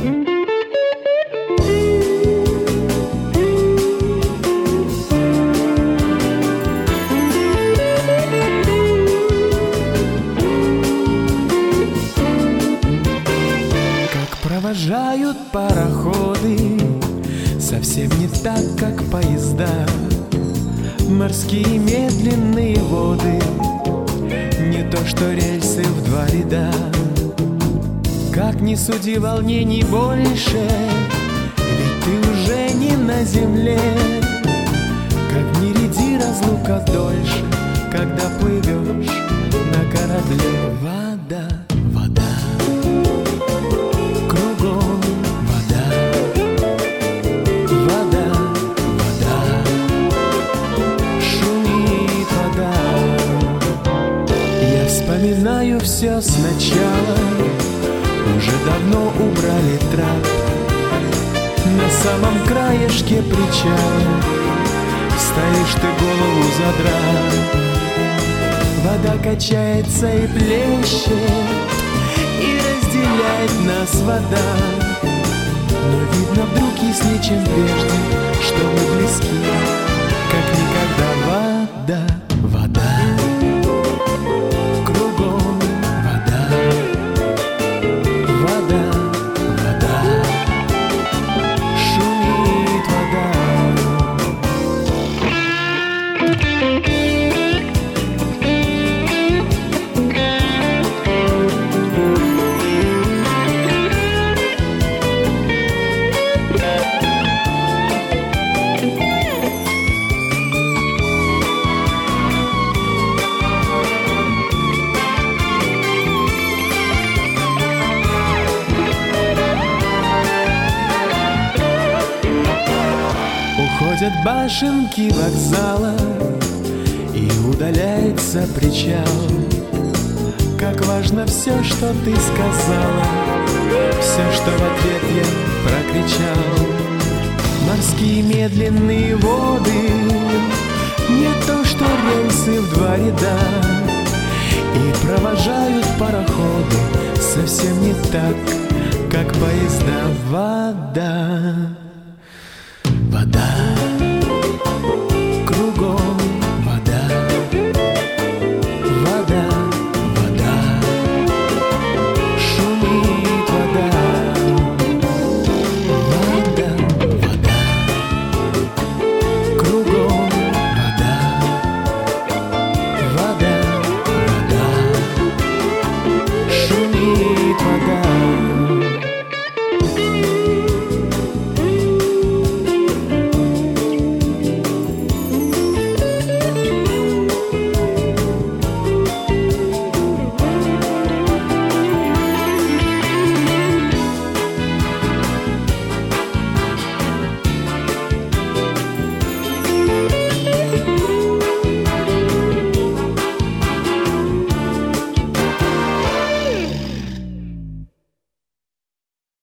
Провожают пароходы совсем не так, как поезда. Морские медленные воды, не то что рельсы в два ряда. Как ни суди, волнений больше, ведь ты уже не на земле. Как ни ряди, разлука дольше, когда плывешь на корабле. Вода, вода, кругом вода, вода, вода, шумит вода. Я вспоминаю все сначала, уже давно убрали трап. На самом краешке причала стоишь ты, голову задрав. Вода качается и плещет, и разделяет нас вода. Но видно вдруг яснее, чем прежде, что мы близки, как никогда. Вода, вода, кругом вода, вода, вода, шумит вода. Уходят башенки вокзала, и удаляется причал. Как важно все, что ты сказала, все, что в ответ я прокричал. Морские медленные воды, не то что рельсы в два ряда. И провожают пароходы совсем не так, как поезда. Вода, вода.